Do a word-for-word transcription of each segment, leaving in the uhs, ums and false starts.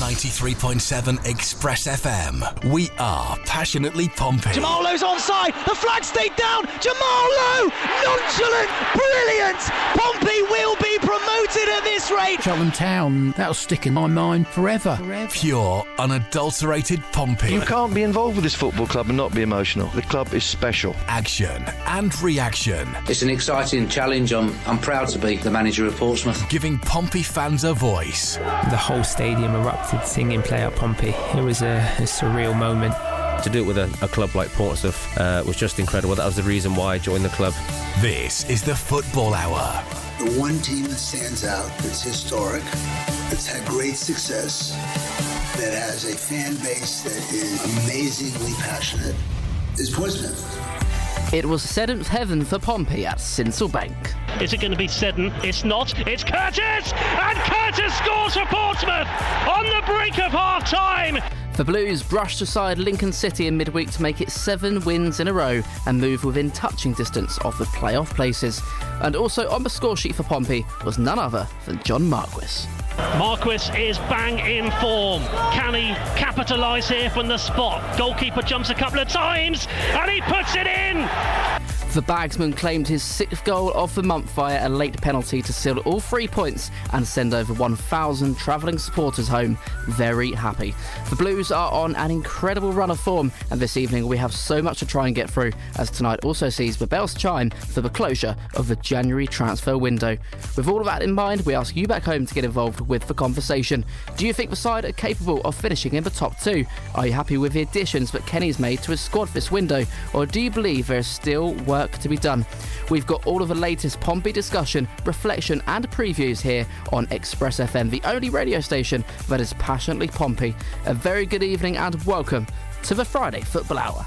ninety-three point seven Express F M. We are passionately Pompey. Jamal Lowe's onside. The flag stayed down. Jamal Lowe, nonchalant, brilliant. Pompey will be promoted at this rate. Cheltenham Town, that'll stick in my mind forever. forever. Pure, unadulterated Pompey. You can't be involved with this football club and not be emotional. The club is special. Action and reaction. It's an exciting challenge. I'm, I'm proud to be the manager of Portsmouth. Giving Pompey fans a voice. The whole stadium erupted singing Play Out Pompey. It was a, a surreal moment. To do it with a, a club like Portsmouth uh, was just incredible. That was the reason why I joined the club. This is the Football Hour. The one team that stands out, that's historic, that's had great success, that has a fan base that is amazingly passionate, is Portsmouth. It was seventh heaven for Pompey at Sincil Bank. Is it going to be Seddon? It's not. It's Curtis! And Curtis scores for Portsmouth on the brink of half-time! The Blues brushed aside Lincoln City in midweek to make it seven wins in a row and move within touching distance of the playoff places. And also on the score sheet for Pompey was none other than John Marquis. Marquis is bang in form. Can he capitalise here from the spot? Goalkeeper jumps a couple of times and he puts it in! The Bagsman claimed his sixth goal of the month via a late penalty to seal all three points and send over one thousand travelling supporters home very happy. The Blues are on an incredible run of form, and this evening we have so much to try and get through, as tonight also sees the bells chime for the closure of the January transfer window. With all of that in mind, we ask you back home to get involved with the conversation. Do you think the side are capable of finishing in the top two? Are you happy with the additions that Kenny's made to his squad this window, or do you believe there is still work to be done? We've got all of the latest Pompey discussion, reflection and previews here on Express F M, the only radio station that is passionately Pompey. A very good evening and welcome to the Friday Football Hour.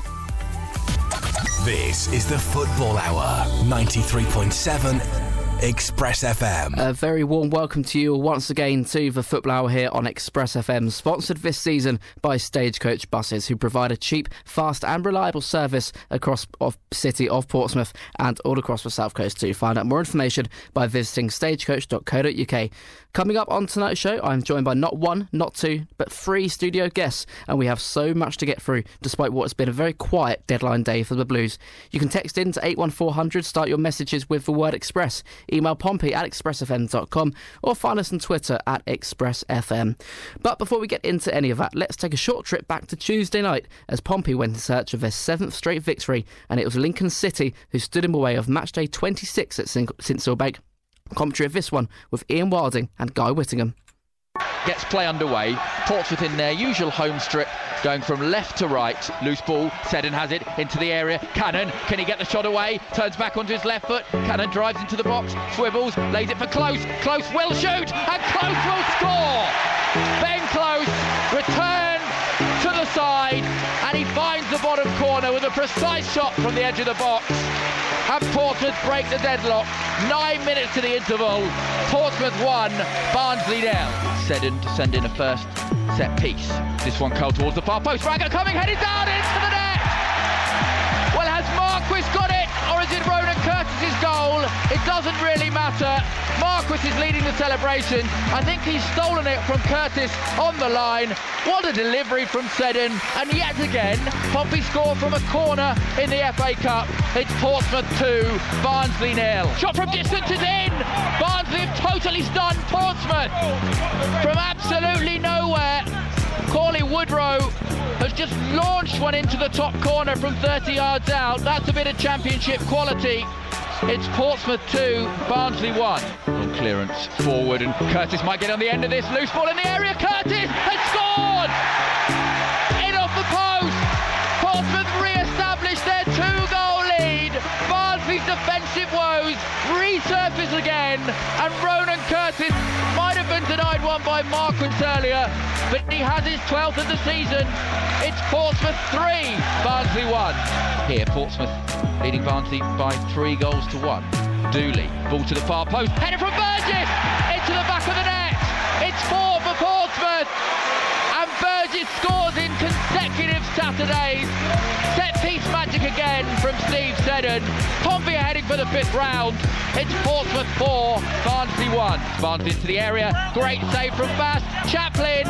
This is the Football Hour, ninety-three point seven Express F M. A very warm welcome to you once again to the Football Hour here on Express F M, sponsored this season by Stagecoach Buses, who provide a cheap, fast and reliable service across the city of Portsmouth and all across the South Coast too. Find out more information by visiting stagecoach dot co dot uk. Coming up on tonight's show, I'm joined by not one, not two, but three studio guests, and we have so much to get through, despite what has been a very quiet deadline day for the Blues. You can text in to eight one four hundred, start your messages with the word Express, email Pompey at express f m dot com, or find us on Twitter at Express F M. But before we get into any of that, let's take a short trip back to Tuesday night, as Pompey went in search of their seventh straight victory, and it was Lincoln City who stood in the way of matchday twenty-six at Sincil Bank. Commentary of this one with Ian Wilding and Guy Whittingham. Gets play underway. Portsmouth in their usual home strip, going from left to right. Loose ball. Seddon has it into the area. Cannon, can he get the shot away? Turns back onto his left foot. Cannon drives into the box, swivels, lays it for Close. Close will shoot, and Close will score. Ben Close returns to the side, and he finds the bottom corner with a precise shot from the edge of the box. And Portsmouth break the deadlock. Nine minutes to the interval. Portsmouth one, Barnsley nil. Seddon to send in a first set piece. This one curled towards the far post. Ragger coming, headed down into the net. Well, has Marquis got it, or is it Ronan Curtis's goal? It doesn't really matter. Marquis is leading the celebration. I think he's stolen it from Curtis on the line. What a delivery from Seddon. And yet again, Pompey score from a corner in the F A Cup. It's Portsmouth two, Barnsley nil. Shot from distance is in. Barnsley have totally stunned Portsmouth. From absolutely nowhere, Corley Woodrow has just launched one into the top corner from thirty yards out. That's a bit of championship quality. It's Portsmouth two, Barnsley one. Long clearance forward, and Curtis might get on the end of this. Loose ball in the area. Curtis has scored! In off the post. Portsmouth re-established their two-goal lead. Barnsley's defensive woes resurface again, and Ronan Curtis might have been denied one by Marquis earlier, but he has his twelfth of the season. It's Portsmouth three, Barnsley one. Here, Portsmouth leading Barnsley by three goals to one. Dooley, ball to the far post, header from Burgess, into the back of the net. It's four for Portsmouth, and Burgess scores in consecutive Saturdays. Set-piece magic again from Steve Seddon. Pompey are heading for the fifth round. It's Portsmouth four, Barnsley one. Barnsley into the area, great save from Bass. Chaplin has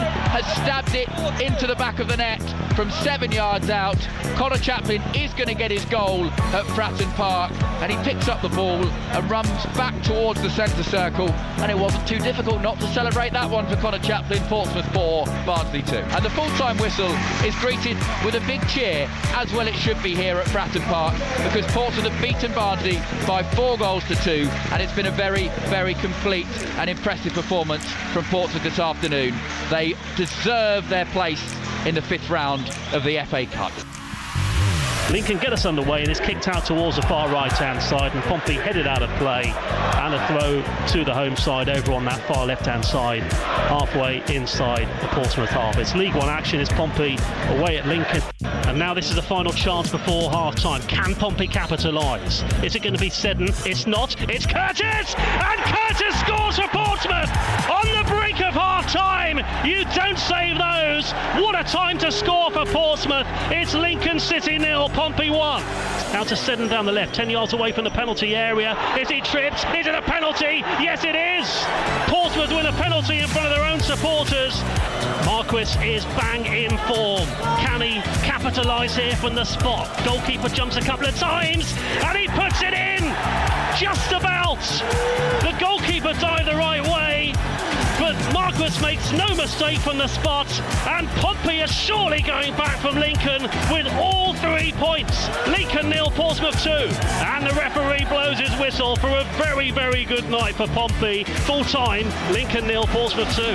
has stabbed it into the back of the net from seven yards out. Connor Chaplin is going to get his goal at Fratton Park, and he picks up the ball and runs back towards the centre circle, and it wasn't too difficult not to celebrate that one for Connor Chaplin. Portsmouth four, Barnsley two. And the full-time whistle is greeted with a big cheer, as well it should be here at Fratton Park, because Portsmouth have beaten Barnsley by four goals to two, and it's been a very, very complete and impressive performance from Portsmouth this afternoon. They deserve their place in the fifth round of the F A Cup. Lincoln get us underway, and it's kicked out towards the far right-hand side, and Pompey headed out of play, and a throw to the home side over on that far left-hand side, halfway inside the Portsmouth half. It's League One action. It's Pompey away at Lincoln, and now this is the final chance before half-time. Can Pompey capitalise? Is it going to be Seddon? It's not. It's Curtis, and Curtis scores for Portsmouth on the brink of half-time. You don't save those. What a time to score for Portsmouth. It's Lincoln City nil, Pompey one. Now to Seddon down the left, ten yards away from the penalty area. Is he tripped? Is it a penalty? Yes, it is. Portsmouth win a penalty in front of their own supporters. Marquis is bang in form. Can he capitalise here from the spot? Goalkeeper jumps a couple of times, and he puts it in. Just about. The goalkeeper dived the right way, but Marquis makes no mistake from the spot, and Pompey is surely going back from Lincoln with all three points. Lincoln nil, Portsmouth two, and the referee blows his whistle for a very, very good night for Pompey. Full time, Lincoln nil, Portsmouth two.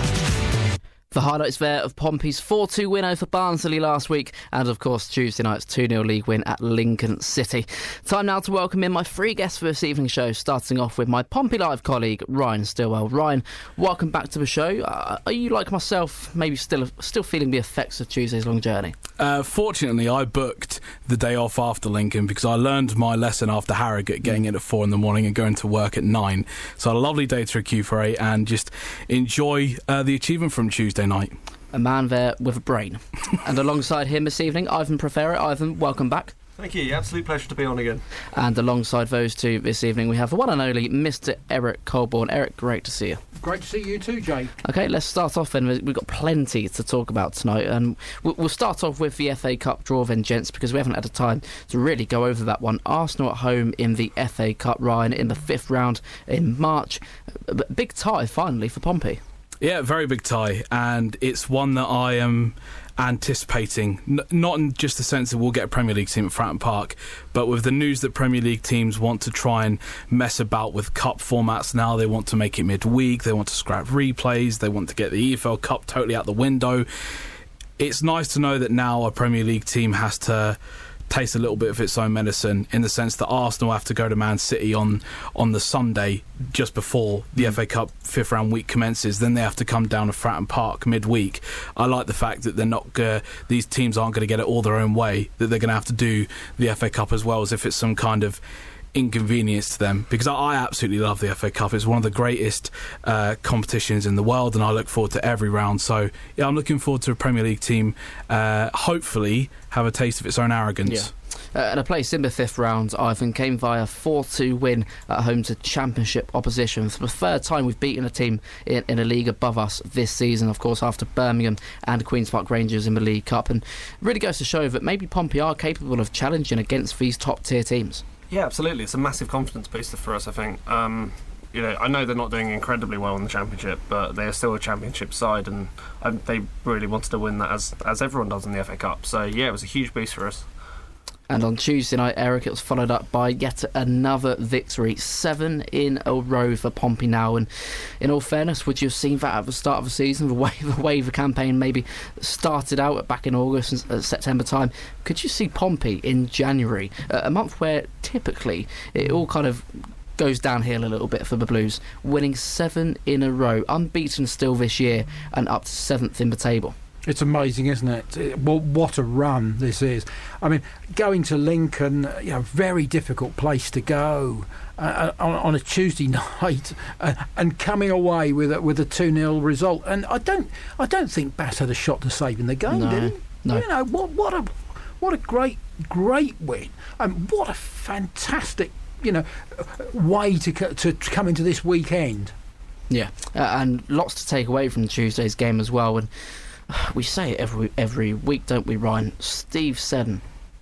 The highlights there of Pompey's four two win over Barnsley last week, and of course Tuesday night's two nil league win at Lincoln City. Time now to welcome in my three guests for this evening's show, starting off with my Pompey Live colleague Ryan Stillwell. Ryan, welcome back to the show. Uh, are you, like myself, maybe still still feeling the effects of Tuesday's long journey? Uh, fortunately, I booked the day off after Lincoln because I learned my lesson after Harrogate, getting in at four in the morning and going to work at nine. So I had a lovely day to recuperate and just enjoy uh, the achievement from Tuesday night. A man there with a brain. And alongside him this evening, Ivan Prefera. Ivan, welcome back. Thank you. Absolute pleasure to be on again. And alongside those two this evening, we have the one and only Mister Eric Colborne. Eric, great to see you. Great to see you too, Jay. OK, let's start off then. We've got plenty to talk about tonight. And we'll start off with the F A Cup draw then, gents, because we haven't had a time to really go over that one. Arsenal at home in the F A Cup, Ryan, in the fifth round in March. Big tie, finally, for Pompey. Yeah, very big tie, and it's one that I am anticipating, N- not in just the sense that we'll get a Premier League team at Fratton Park, but with the news that Premier League teams want to try and mess about with cup formats now. They want to make it midweek, they want to scrap replays, they want to get the E F L Cup totally out the window. It's nice to know that now a Premier League team has to taste a little bit of its own medicine, in the sense that Arsenal have to go to Man City on on the Sunday just before the mm. F A Cup fifth round week commences. Then they have to come down to Fratton Park midweek. I like the fact that they're not uh, these teams aren't going to get it all their own way, that they're going to have to do the F A Cup as well, as if it's some kind of inconvenience to them, because I, I absolutely love the F A Cup. It's one of the greatest uh, competitions in the world, and I look forward to every round. So yeah, I'm looking forward to a Premier League team uh, hopefully have a taste of its own arrogance. Yeah. Uh, and a place in the fifth round, Ivan, came via a four two win at home to Championship opposition. For the third time we've beaten a team in, in a league above us this season, of course, after Birmingham and Queen's Park Rangers in the League Cup. And it really goes to show that maybe Pompey are capable of challenging against these top-tier teams. Yeah, absolutely. It's a massive confidence booster for us, I think. Um, you know, I know they're not doing incredibly well in the Championship, but they are still a Championship side, and um, they really wanted to win that, as as everyone does in the F A Cup. So yeah, it was a huge boost for us. And on Tuesday night, Eric, it was followed up by yet another victory. Seven in a row for Pompey now. And in all fairness, would you have seen that at the start of the season, the way the, way the campaign maybe started out back in August and uh, September time? Could you see Pompey in January, uh, a month where typically it all kind of goes downhill a little bit for the Blues, winning seven in a row, unbeaten still this year, and up to seventh in the table? It's amazing, isn't it? it? Well, what a run this is. I mean, going to Lincoln, you know, very difficult place to go uh, on, on a Tuesday night, uh, and coming away with a, with a two nil result. And I don't, I don't think Bass had a shot to save in the game, no, did he? No. You know, what, what a, what a great, great win, and what a fantastic, you know, way to to come into this weekend. Yeah, uh, and lots to take away from Tuesday's game as well. And uh, we say it every every week, don't we, Ryan? Steve Seddon.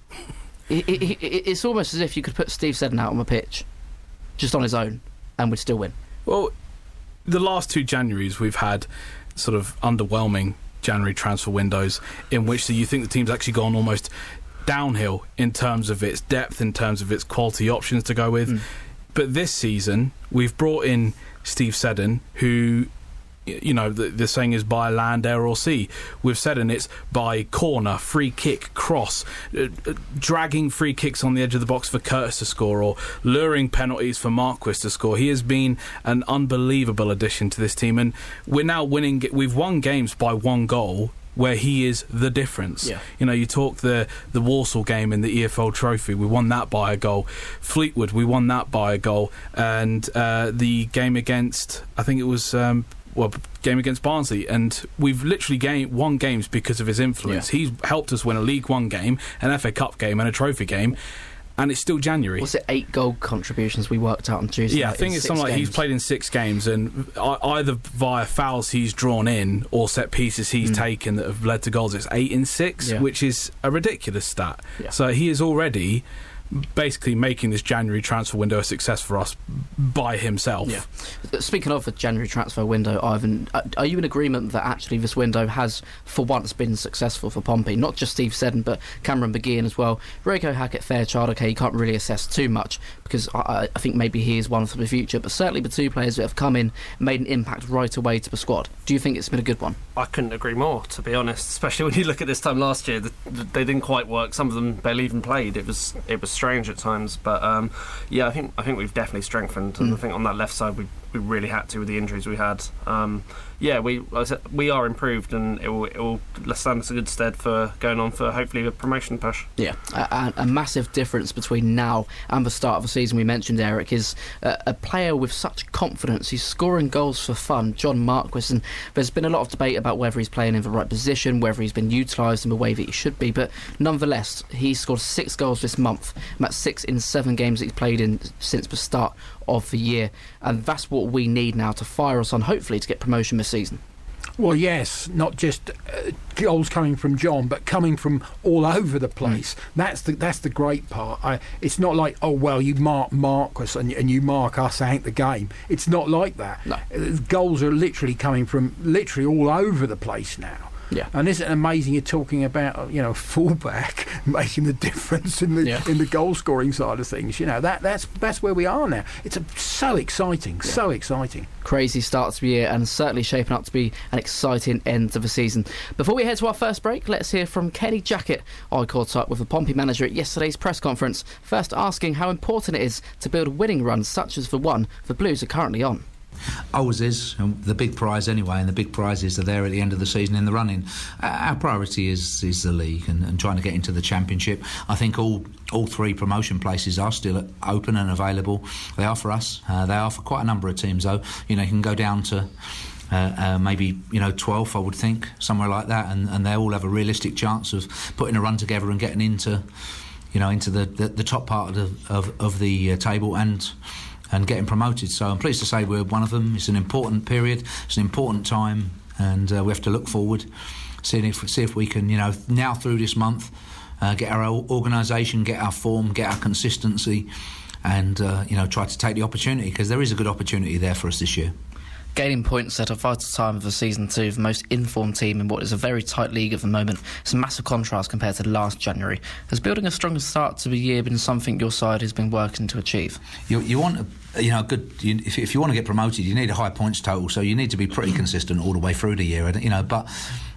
it, it, it, it's almost as if you could put Steve Seddon out on the pitch, just on his own, and we'd still win. Well, the last two Januaries we've had sort of underwhelming January transfer windows in which you think the team's actually gone almost downhill in terms of its depth, in terms of its quality options to go with. Mm. But this season, we've brought in Steve Seddon, who, you know, the, the saying is by land, air or sea. With Seddon, it's by corner, free kick, cross, uh, uh, dragging free kicks on the edge of the box for Curtis to score, or luring penalties for Marquis to score. He has been an unbelievable addition to this team, and we're now winning. We've won games by one goal, where he is the difference. Yeah. You know, you talk the the Walsall game in the E F L Trophy, we won that by a goal. Fleetwood, we won that by a goal. And uh, the game against, I think it was, um, well, game against Barnsley, and we've literally game, won games because of his influence. Yeah. He's helped us win a League One game, an F A Cup game and a trophy game. And it's still January. Was it eight goal contributions we worked out on Tuesday? Yeah, I think it's something like he's played in six games, and either via fouls he's drawn in or set pieces he's mm. taken that have led to goals. It's eight in six, yeah. which is a ridiculous stat. Yeah. So he is already basically making this January transfer window a success for us by himself. Yeah. Speaking of the January transfer window, Ivan, are you in agreement that actually this window has for once been successful for Pompey? Not just Steve Seddon, but Cameron McGeehan as well. Rieko Hackett, Fairchild, okay, you can't really assess too much because I, I think maybe he is one for the future, but certainly the two players that have come in and made an impact right away to the squad. Do you think it's been a good one? I couldn't agree more, to be honest, especially when you look at this time last year. The, the, they didn't quite work. Some of them barely even played. It was it was strange at times, but um, yeah, I think I think we've definitely strengthened, and mm. I think on that left side we we really had to with the injuries we had. Um, yeah, we like I said, we are improved, and it will, it will stand us a good stead for going on for hopefully a promotion push. Yeah, a, a massive difference between now and the start of the season. We mentioned Eric is a, a player with such confidence. He's scoring goals for fun, John Marquis, and there's been a lot of debate about whether he's playing in the right position, whether he's been utilised in the way that he should be, but nonetheless, he's scored six goals this month, and that's six in seven games that he's played in since the start of the year, and that's what we need now to fire us on, hopefully, to get promotion this season. Well, yes, not just uh, goals coming from John, but coming from all over the place. Mm. That's the that's the great part. I, it's not like, oh well, you mark Marquis and, and you mark us ain't the game. It's not like that. No. Uh, goals are literally coming from literally all over the place now. Yeah. And isn't it amazing you're talking about, you know, fullback making the difference in the yeah. in the goal scoring side of things. You know, that that's that's where we are now. It's a, so exciting, yeah. so exciting. Crazy start to the year, and certainly shaping up to be an exciting end to the season. Before we head to our first break, let's hear from Kenny Jackett. I caught up with the Pompey manager at yesterday's press conference, first asking how important it is to build winning runs such as the one the Blues are currently on. Always is, the big prize anyway, and the big prizes are there at the end of the season in the running. Uh, our priority is is the league and, and trying to get into the championship. I think all all three promotion places are still open and available. They are for us. Uh, they are for quite a number of teams, though. You know, you can go down to Uh, uh, maybe you know twelfth, I would think, somewhere like that, and, and they all have a realistic chance of putting a run together and getting into, you know, into the, the, the top part of the, of, of the uh, table and. and getting promoted. So I'm pleased to say we're one of them. It's an important period, it's an important time, and uh, we have to look forward, see if, see if we can, you know, now through this month, uh, get our organisation, get our form, get our consistency, and, uh, you know, try to take the opportunity, because there is a good opportunity there for us this year. Gaining points at a vital time of the season too, the most informed team in what is a very tight league at the moment. It's a massive contrast compared to last January. Has building a stronger start to the year been something your side has been working to achieve? You, you want a, you know, good. You, if, if you want to get promoted, you need a high points total. So you need to be pretty consistent all the way through the year. You know, but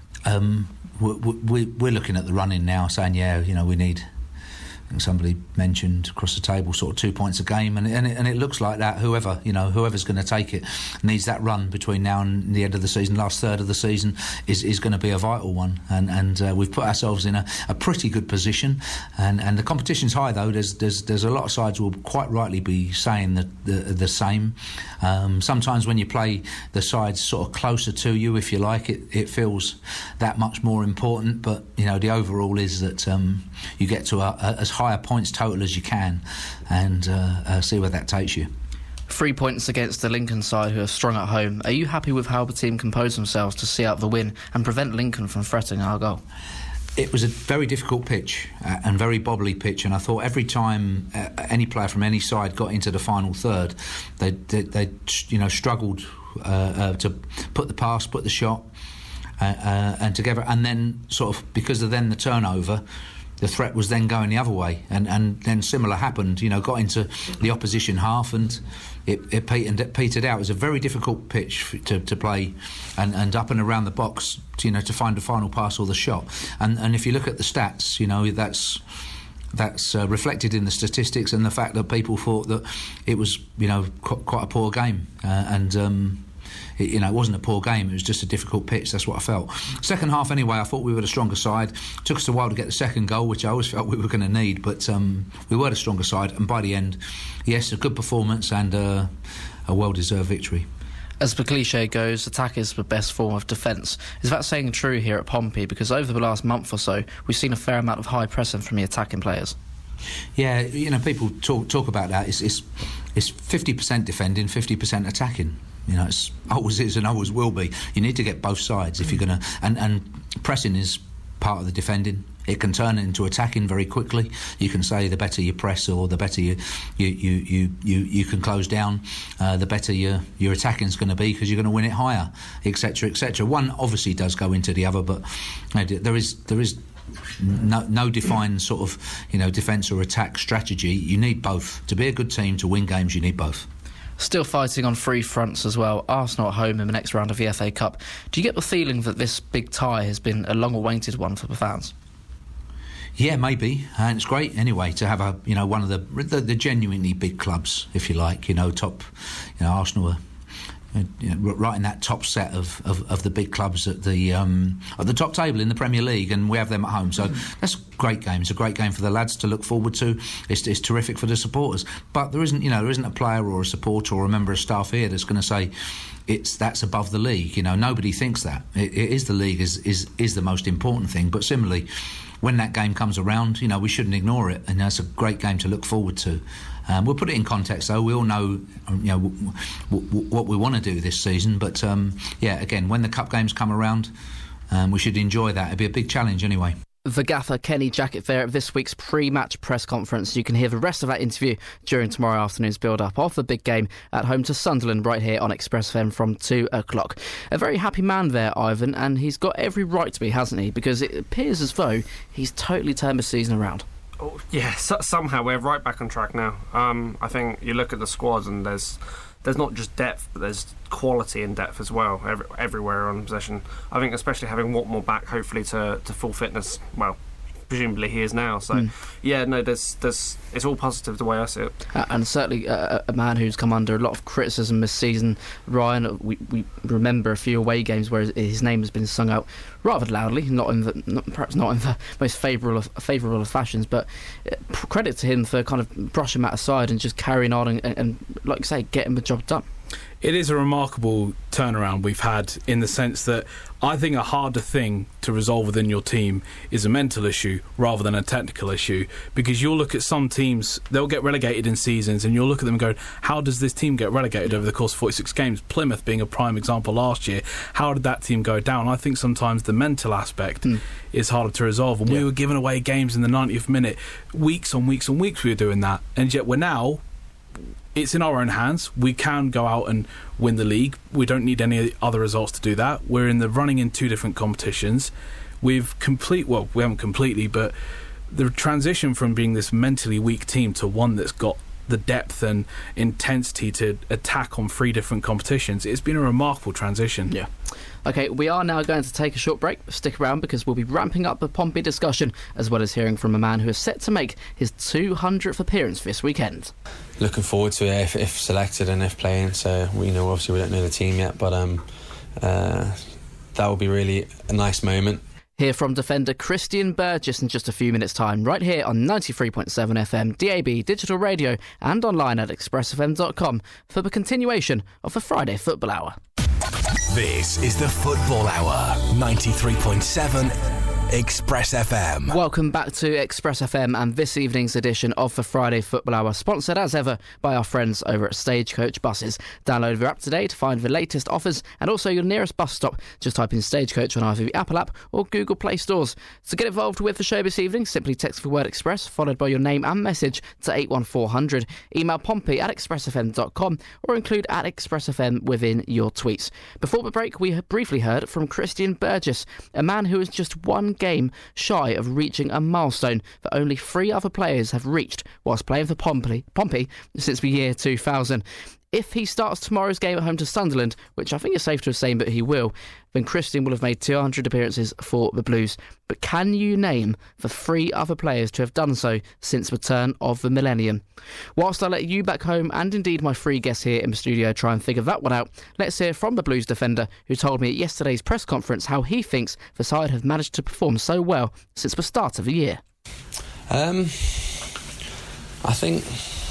um, we, we, we're looking at the running now, saying, yeah, you know, we need. Somebody mentioned across the table sort of two points a game, and, and, it, and it looks like that whoever you know whoever's going to take it needs that run between now and the end of the season. Last third of the season is, is going to be a vital one, and, and uh, we've put ourselves in a, a pretty good position, and, and the competition's high though. There's there's there's a lot of sides will quite rightly be saying the the, the same. Um, sometimes when you play the sides sort of closer to you, if you like, it, it feels that much more important, but you know the overall is that um, you get to a, a, as high a points total as you can, and uh, uh, see where that takes you. Three points against the Lincoln side, who are strong at home. Are you happy with how the team composed themselves to see out the win and prevent Lincoln from threatening our goal? It was a very difficult pitch uh, and very bobbly pitch, and I thought every time uh, any player from any side got into the final third, they they, they you know struggled uh, uh, to put the pass, put the shot, uh, uh, and together, and then sort of because of then the turnover, the threat was then going the other way, and, and then similar happened. You know, got into the opposition half and it, it petered, petered out. It was a very difficult pitch to, to play, and, and up and around the box, to, you know, to find the final pass or the shot. And and if you look at the stats, you know, that's that's uh, reflected in the statistics and the fact that people thought that it was, you know, qu- quite a poor game, uh, and. Um, It, you know, it wasn't a poor game, it was just a difficult pitch. That's what I felt. Second half anyway, I thought we were the stronger side. Took us a while to get the second goal, which I always felt we were going to need, but um, we were the stronger side, and by the end, yes, a good performance and uh, a well-deserved victory. As the cliche goes, attack is the best form of defence. Is that saying true here at Pompey? Because over the last month or so, we've seen a fair amount of high pressing from the attacking players. Yeah, you know, people talk talk about that. It's it's, it's fifty percent defending, fifty percent attacking. You know, it's always is and always will be. You need to get both sides if you're going to... And, and pressing is part of the defending. It can turn into attacking very quickly. You can say the better you press or the better you you, you, you, you, you can close down, uh, the better your, your attacking is going to be because you're going to win it higher, et cetera, et cetera. One obviously does go into the other, but you know, there is there is... No, no defined sort of, you know, defence or attack strategy. You need both. To be a good team, to win games, you need both. Still fighting on three fronts as well. Arsenal at home in the next round of the F A Cup. Do you get the feeling that this big tie has been a long-awaited one for the fans? Yeah, maybe, and it's great anyway to have a, you know, one of the the, the genuinely big clubs, if you like, you know, top, you know, Arsenal are, you know, right in that top set of, of, of the big clubs at the um, at the top table in the Premier League, and we have them at home. So mm. that's a great game. It's a great game for the lads to look forward to. It's, it's terrific for the supporters. But there isn't, you know, there isn't a player or a supporter or a member of staff here that's going to say it's that's above the league. You know, nobody thinks that. It, it is the league is, is is the most important thing. But similarly, when that game comes around, you know, we shouldn't ignore it, and that's a great game to look forward to. Um, we'll put it in context, though. We all know, you know, w- w- what we want to do this season. But um, yeah, again, when the cup games come around, um, we should enjoy that. It'll be a big challenge anyway. The gaffer Kenny Jackett there at this week's pre-match press conference. You can hear the rest of that interview during tomorrow afternoon's build-up of the big game at home to Sunderland right here on Express F M from two o'clock. A very happy man there, Ivan, and he's got every right to be, hasn't he? Because it appears as though he's totally turned the season around. Oh, yeah, so, somehow we're right back on track now. Um, I think you look at the squads and there's there's not just depth, but there's quality and depth as well, every, everywhere on possession. I think especially having Watmore back, hopefully to, to full fitness, well, presumably he is now. So, mm. yeah, no, there's, there's, it's all positive the way I see it. Uh, and certainly uh, a man who's come under a lot of criticism this season, Ryan. We, we remember a few away games where his name has been sung out rather loudly, not in the, not, perhaps not in the most favourable of, favourable of fashions, but uh, credit to him for kind of brushing that aside and just carrying on and, and, and like you say, getting the job done. It is a remarkable turnaround we've had, in the sense that I think a harder thing to resolve within your team is a mental issue rather than a technical issue, because you'll look at some teams, they'll get relegated in seasons, and you'll look at them and go, how does this team get relegated over the course of forty-six games? Plymouth being a prime example last year. How did that team go down? I think sometimes the mental aspect mm. is harder to resolve, and yeah. we were giving away games in the ninetieth minute, weeks on weeks on weeks we were doing that, and yet we're now, it's in our own hands. We can go out and win the league. We don't need any other results to do that. We're in the running in two different competitions. We've complete, well, we haven't completely, but the transition from being this mentally weak team to one that's got the depth and intensity to attack on three different competitions, it's been a remarkable transition. Yeah. OK, we are now going to take a short break. Stick around, because we'll be ramping up the Pompey discussion, as well as hearing from a man who is set to make his two hundredth appearance this weekend. Looking forward to it if, if selected and if playing. So, we know, obviously we don't know the team yet, but um, uh, that will be really a nice moment. Hear from defender Christian Burgess in just a few minutes' time, right here on ninety-three point seven F M, D A B, digital radio, and online at express f m dot com for the continuation of the Friday Football Hour. This is the Football Hour, ninety-three point seven Express F M. Welcome back to Express F M and this evening's edition of the Friday Football Hour, sponsored as ever by our friends over at Stagecoach Buses. Download the app today to find the latest offers and also your nearest bus stop. Just type in Stagecoach on either the Apple app or Google Play stores. To get involved with the show this evening, simply text the word Express followed by your name and message to eight one four hundred. Email Pompey at express f m dot com or include at Express F M within your tweets. Before the break, we briefly heard from Christian Burgess, a man who is just one game shy of reaching a milestone that only three other players have reached whilst playing for Pompey, Pompey since the year two thousand. If he starts tomorrow's game at home to Sunderland, which I think is safe to assume that he will, then Christian will have made two hundred appearances for the Blues. But can you name the three other players to have done so since the turn of the millennium? Whilst I let you back home, and indeed my three guests here in the studio, try and figure that one out, let's hear from the Blues defender who told me at yesterday's press conference how he thinks the side have managed to perform so well since the start of the year. Um, I think...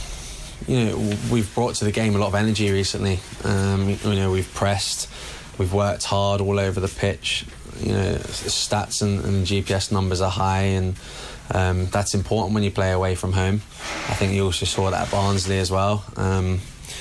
You know, we've brought to the game a lot of energy recently. Um, you know, we've pressed, we've worked hard all over the pitch. You know, stats and, and G P S numbers are high, and um, that's important when you play away from home. I think you also saw that at Barnsley as well. Um,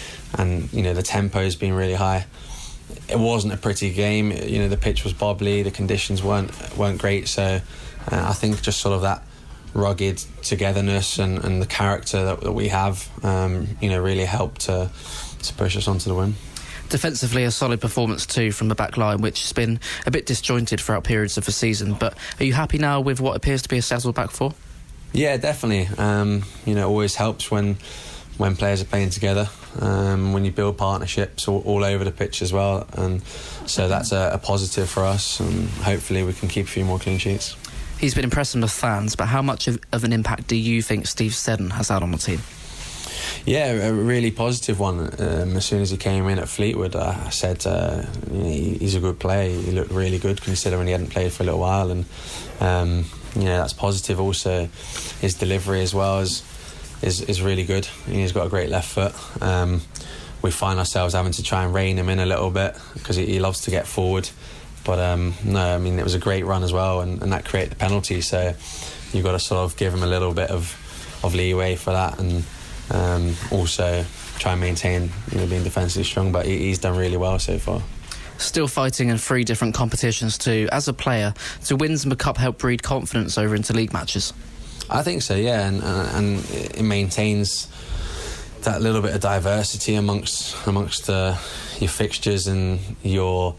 and you know, the tempo's been really high. It wasn't a pretty game. You know, the pitch was bobbly, the conditions weren't weren't great. So uh, I think just sort of that rugged togetherness and, and the character that, that we have, um, you know, really helped to, to push us onto the win. Defensively, a solid performance too from the back line, which has been a bit disjointed throughout periods of the season. But are you happy now with what appears to be a settled back four? Yeah, definitely. Um, you know, it always helps when when players are playing together, um, when you build partnerships all, all over the pitch as well. And so that's a, a positive for us, and hopefully we can keep a few more clean sheets. He's been impressing the fans, but how much of, of an impact do you think Steve Seddon has had on the team? Yeah, a really positive one. Um, as soon as he came in at Fleetwood, I said uh, you know, he, he's a good player. He looked really good considering he hadn't played for a little while, and um, you know, that's positive. Also, his delivery as well is is, is really good. He's got a great left foot. Um, we find ourselves having to try and rein him in a little bit because he, he loves to get forward. But um, no, I mean, it was a great run as well, and, and that created the penalty, so you've got to sort of give him a little bit of, of leeway for that, and um, also try and maintain, you know, being defensively strong. But he, he's done really well so far. Still fighting in three different competitions too. As a player, do wins in the Cup help breed confidence over into league matches? I think so, yeah, and, and, and it maintains that little bit of diversity amongst amongst uh, your fixtures and your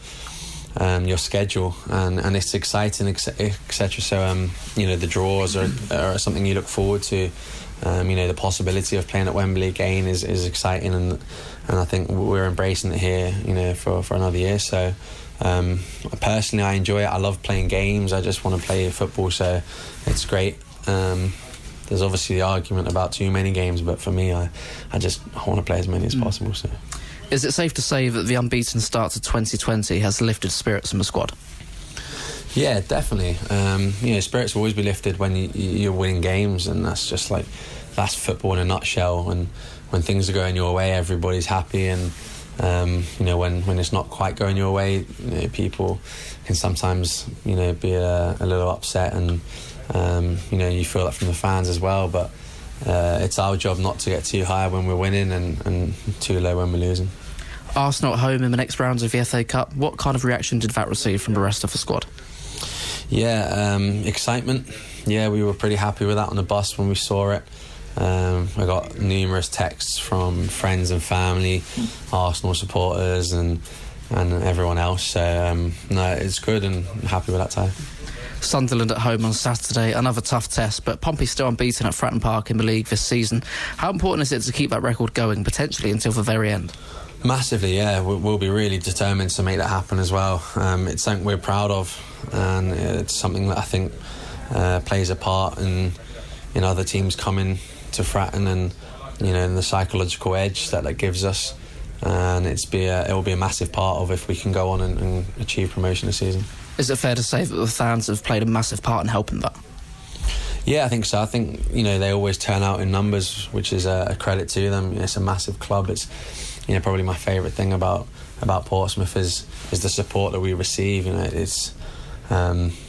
um, your schedule, and, and it's exciting, et cetera. So um, you know, the draws are, are something you look forward to. Um, you know, the possibility of playing at Wembley again is, is exciting, and and I think we're embracing it here, you know, for, for another year. So um, personally, I enjoy it. I love playing games. I just want to play football, so it's great. Um, there's obviously the argument about too many games, but for me, I, I just I want to play as many as mm. possible. So, is it safe to say that the unbeaten start to twenty twenty has lifted spirits in the squad? Yeah, definitely. Um, you know, spirits will always be lifted when you, you're winning games, and that's just like, that's football in a nutshell. And when things are going your way, everybody's happy, and um, you know, when, when it's not quite going your way, you know, people can sometimes, you know, be a, a little upset, and um, you know, you feel that from the fans as well. But uh, it's our job not to get too high when we're winning, and, and too low when we're losing. Arsenal at home in the next rounds of the F A Cup. What kind of reaction did that receive from the rest of the squad? Yeah, um, excitement. Yeah, we were pretty happy with that on the bus when we saw it. Um, I got numerous texts from friends and family, Arsenal supporters, and and everyone else. So um, no, it's good, and I'm happy with that tie. Sunderland at home on Saturday, another tough test, but Pompey's still unbeaten at Fratton Park in the league this season. How important is it to keep that record going, potentially until the very end? Massively, yeah. We'll be really determined to make that happen as well. Um, it's something we're proud of, and it's something that I think uh, plays a part in in other teams coming to Fratton, and you know, in the psychological edge that that gives us. And it's be a, it will be a massive part of if we can go on and, and achieve promotion this season. Is it fair to say that the fans have played a massive part in helping that? Yeah, I think so. I think, you know, they always turn out in numbers, which is a, a credit to them. It's a massive club. It's, you know, probably my favourite thing about about Portsmouth is is the support that we receive. You know, it's um,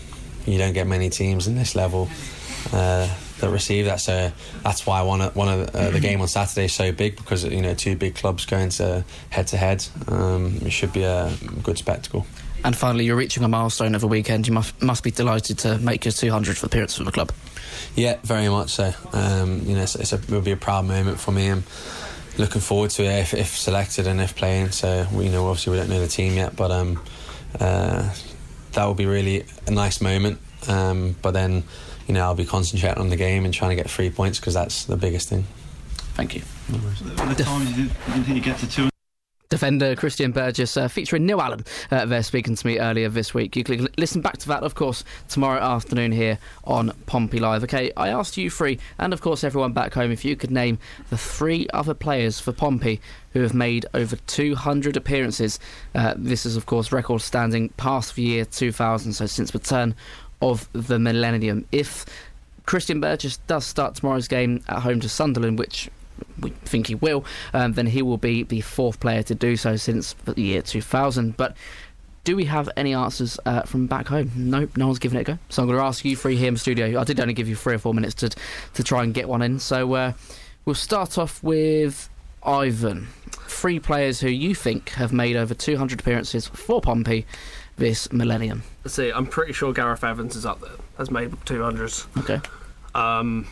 you don't get many teams in this level uh, that receive that. So that's why one of, one of uh, the game on Saturday is so big, because you know two big clubs going to head to head. Um, it should be a good spectacle. And finally, you're reaching a milestone of a weekend. You must must be delighted to make your two hundredth appearance for the club. Yeah, very much so. Um, you know, it's, it's a, it will be a proud moment for me. I'm looking forward to it if, if selected and if playing. So we, you know, obviously we don't know the team yet, but um, uh, that will be really a nice moment. Um, but then, you know, I'll be concentrating on the game and trying to get three points, because that's the biggest thing. Thank you. No worries. By the time you didn't think you get to two. Defender Christian Burgess uh, featuring Neil Allen uh, there speaking to me earlier this week. You can listen back to that, of course, tomorrow afternoon here on Pompey Live. OK, I asked you three, and of course everyone back home, if you could name the three other players for Pompey who have made over two hundred appearances. Uh, this is, of course, record standing past the year two thousand, so since the turn of the millennium. If Christian Burgess does start tomorrow's game at home to Sunderland, which we think he will, um, then he will be the fourth player to do so since the year two thousand. But do we have any answers uh, from back home? Nope, no one's given it a go. So I'm going to ask you three here in the studio. I did only give you three or four minutes to to try and get one in. So uh, we'll start off with Ivan. Three players who you think have made over two hundred appearances for Pompey this millennium. Let's see, I'm pretty sure Gareth Evans is up there, has made two hundred. Okay. Um...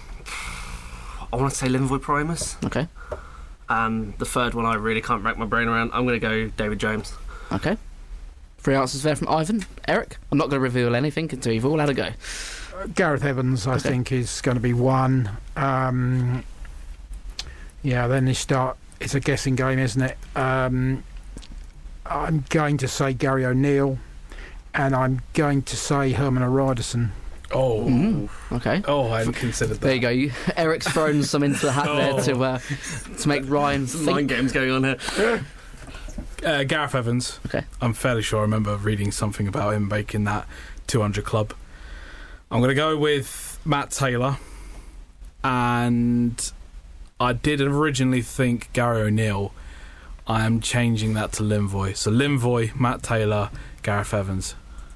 I want to say Linvoy Primus. Okay. And the third one I really can't rack my brain around. I'm going to go David Jones. Okay. Three answers there from Ivan. Eric? I'm not going to reveal anything until you've all had a go. Uh, Gareth Evans, I okay. think, is going to be one. Um, yeah, then they start... It's a guessing game, isn't it? Um, I'm going to say Gary O'Neill, and I'm going to say Herman O'Riderson. Oh, mm, okay. Oh, I hadn't considered that. There you go. You, Eric's thrown some into the hat oh. there to uh, to make Ryan Some think. mind games going on here. Uh, Gareth Evans. Okay. I'm fairly sure I remember reading something about him making that two hundred club. I'm going to go with Matt Taylor, and I did originally think Gary O'Neill. I am changing that to Linvoy. So Linvoy, Matt Taylor, Gareth Evans.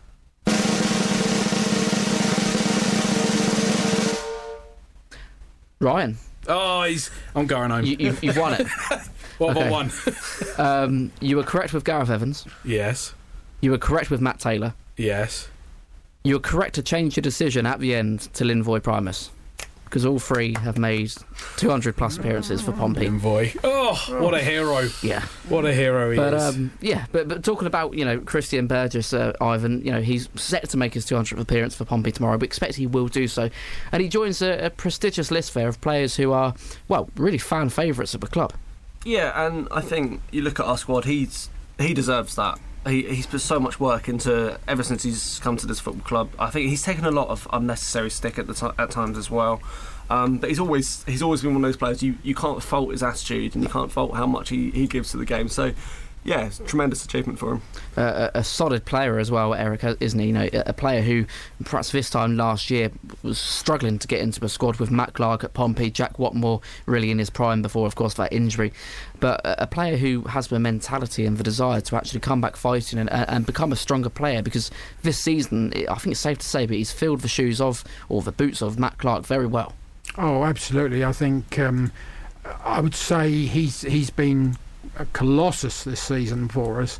Ryan. Oh, he's. I'm going home. You, you've, you've won it. What have okay. I won? um, you were correct with Gareth Evans. Yes. You were correct with Matt Taylor. Yes. You were correct to change your decision at the end to Linvoy Primus, because all three have made two hundred plus appearances for Pompey. Linvoy. Oh, what a hero. Yeah. What a hero he but, is. Um, yeah, but but talking about, you know, Christian Burgess, uh, Ivan, you know, he's set to make his two hundredth appearance for Pompey tomorrow. We expect he will do so. And he joins a, a prestigious list there of players who are, well, really fan favourites of the club. Yeah, and I think you look at our squad, he's he deserves that. He, he's put so much work into ever since he's come to this football club. I think he's taken a lot of unnecessary stick at the t- at times as well. Um, but he's always he's always been one of those players you, you can't fault his attitude, and you can't fault how much he, he gives to the game. So yeah, it's a tremendous achievement for him. Uh, a, a solid player as well, Eric, isn't he? You know, a player who perhaps this time last year was struggling to get into the squad with Matt Clark at Pompey, Jack Watmore really in his prime before, of course, that injury. But a, a player who has the mentality and the desire to actually come back fighting and, and become a stronger player, because this season, I think it's safe to say, but he's filled the shoes of, or the boots of, Matt Clark very well. Oh, absolutely. I think um, I would say he's he's been a colossus this season for us.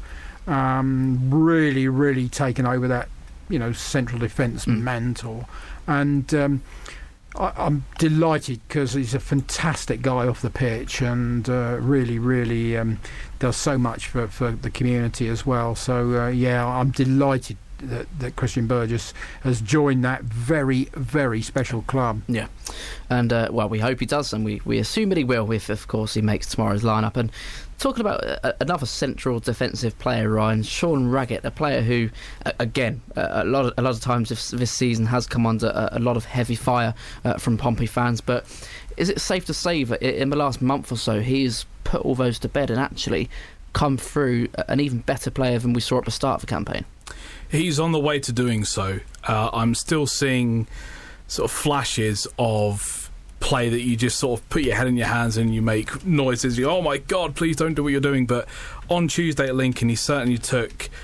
Um, really, really taken over that, you know, central defence mm. mantle, and um, I, I'm delighted because he's a fantastic guy off the pitch, and uh, really, really um, does so much for, for the community as well. So uh, yeah, I'm delighted that, that Christian Burgess has joined that very, very special club. Yeah, and uh, well, we hope he does, and we, we assume that he will, if of course he makes tomorrow's lineup. And talking about uh, another central defensive player, Ryan, Sean Raggett, a player who, uh, again, uh, a lot of, a lot of times this, this season has come under a, a lot of heavy fire uh, from Pompey fans. But is it safe to say that in the last month or so he's put all those to bed and actually come through an even better player than we saw at the start of the campaign? He's on the way to doing so. Uh, I'm still seeing sort of flashes of play that you just sort of put your head in your hands and you make noises. You, oh my God, please don't do what you're doing. But on Tuesday at Lincoln, he certainly took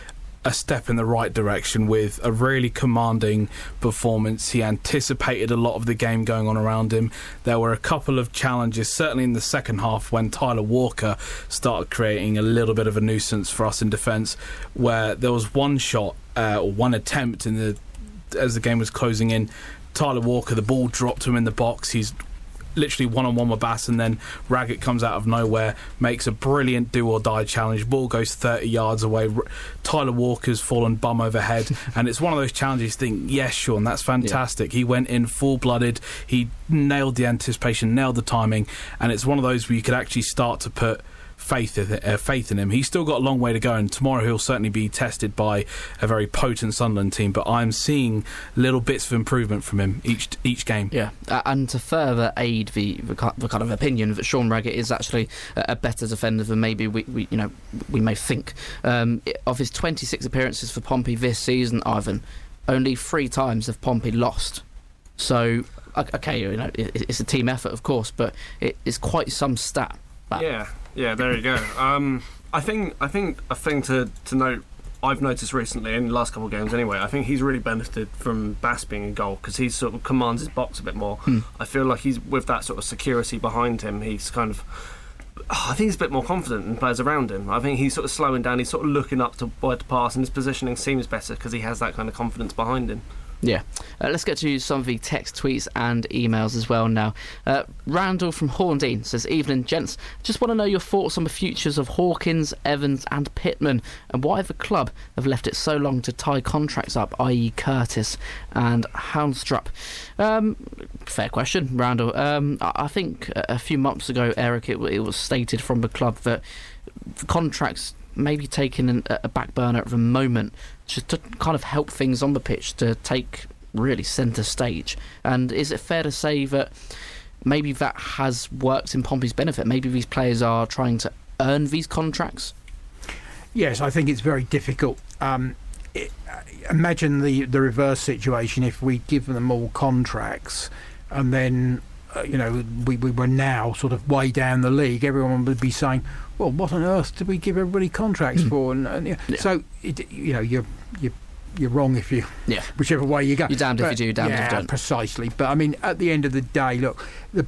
a step in the right direction with a really commanding performance. He anticipated a lot of the game going on around him. There were a couple of challenges, certainly in the second half, when Tyler Walker started creating a little bit of a nuisance for us in defence, where there was one shot uh, or one attempt in the as the game was closing in. Tyler Walker, the ball dropped him in the box. He's literally one-on-one with Bass, and then Raggett comes out of nowhere, makes a brilliant do-or-die challenge. Ball goes thirty yards away. R- Tyler Walker's fallen bum over head, and it's one of those challenges you think, yes, Sean, that's fantastic. Yeah. He went in full-blooded. He nailed the anticipation, nailed the timing, and it's one of those where you could actually start to put faith in, uh, faith in him. He's still got a long way to go, and tomorrow he'll certainly be tested by a very potent Sunderland team, but I'm seeing little bits of improvement from him each each game. Yeah, uh, and to further aid the, the kind of opinion that Sean Raggett is actually a better defender than maybe we, we you know we may think. Um, of his twenty-six appearances for Pompey this season, Ivan, only three times have Pompey lost. So okay, you know it's a team effort, of course, but it, it's quite some stat. That. Yeah. Yeah, there you go. Um, I think I think a thing to, to note, I've noticed recently in the last couple of games anyway, I think he's really benefited from Bass being in goal because he sort of commands his box a bit more. Hmm. I feel like he's, with that sort of security behind him, he's kind of, oh, I think he's a bit more confident than players around him. I think he's sort of slowing down, he's sort of looking up to where to pass, and his positioning seems better because he has that kind of confidence behind him. Yeah. Uh, let's get to some of the text, tweets and emails as well now. Uh, Randall from Horndine says, "Evening, gents. Just want to know your thoughts on the futures of Hawkins, Evans and Pittman, and why the club have left it so long to tie contracts up, that is. Curtis and Houndstrup." Um, fair question, Randall. Um, I think a few months ago, Eric, it, it was stated from the club that the contracts maybe taking a back burner at the moment just to kind of help things on the pitch to take really centre stage. And is it fair to say that maybe that has worked in Pompey's benefit? Maybe these players are trying to earn these contracts? Yes, I think it's very difficult. Um, it, imagine the, the reverse situation if we give them all contracts and then uh, you know we, we were now sort of way down the league. Everyone would be saying, well, what on earth did we give everybody contracts mm. for? And, and yeah. Yeah. So, it, you know, you're, you're, you're wrong if you... Yeah. Whichever way you go. You're damned but, if you do, damned yeah, if you don't. Precisely. But, I mean, at the end of the day, look, the,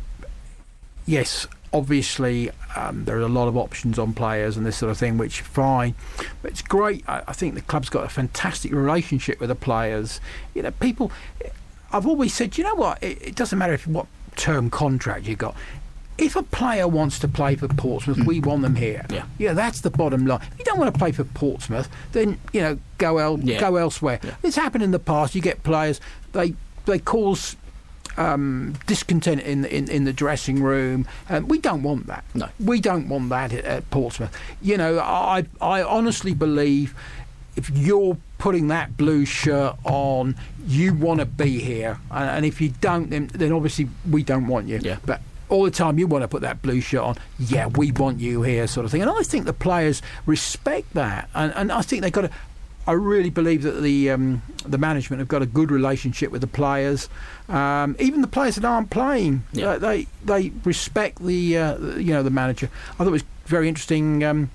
yes, obviously, um, there are a lot of options on players and this sort of thing, which is fine. But it's great. I, I think the club's got a fantastic relationship with the players. You know, people... I've always said, you know what, it, it doesn't matter if what term contract you got. If a player wants to play for Portsmouth, mm. we want them here. Yeah. yeah, that's the bottom line. If you don't want to play for Portsmouth, then you know go el- yeah. go elsewhere. Yeah. It's happened in the past. You get players they they cause um, discontent in, in in the dressing room, and we don't want that. No, we don't want that at, at Portsmouth. You know, I I honestly believe if you're putting that blue shirt on, you want to be here, and, and if you don't, then, then obviously we don't want you. Yeah, but. All the time you want to put that blue shirt on, yeah, we want you here, sort of thing. And I think the players respect that, and, and I think they've got to. I really believe that the um, the management have got a good relationship with the players, um, even the players that aren't playing. Yeah. Uh, they they respect the uh, you know the manager. I thought it was very interesting. Um,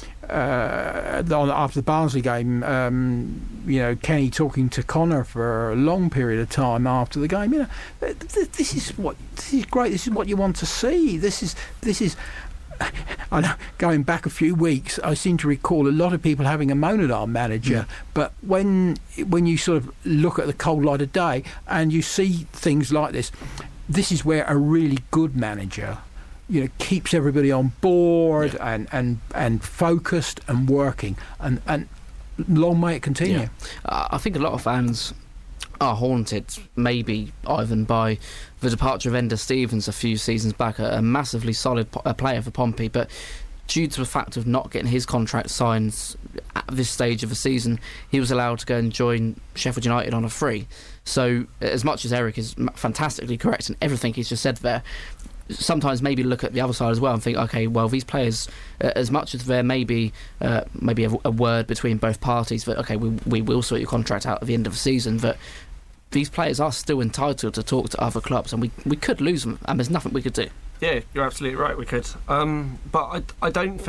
Uh, after the Barnsley game, um, you know, Kenny talking to Connor for a long period of time after the game. You know, this is what this is great. This is what you want to see. This is this is. I know. Going back a few weeks, I seem to recall a lot of people having a moan at our manager. Yeah. But when when you sort of look at the cold light of day and you see things like this, this is where a really good manager, you know, keeps everybody on board yeah. and, and and focused and working, and, and long may it continue. Yeah. Uh, I think a lot of fans are haunted, maybe, Ivan, by the departure of Enda Stevens a few seasons back, a, a massively solid po- a player for Pompey, but due to the fact of not getting his contract signed at this stage of the season, he was allowed to go and join Sheffield United on a free. So, as much as Eric is fantastically correct in everything he's just said there, sometimes maybe look at the other side as well and think, okay, well, these players, uh, as much as there may be uh, maybe a, a word between both parties that, okay, we, we will sort your contract out at the end of the season, but these players are still entitled to talk to other clubs, and we, we could lose them, and there's nothing we could do. Yeah, you're absolutely right, we could. Um, but I, I don't think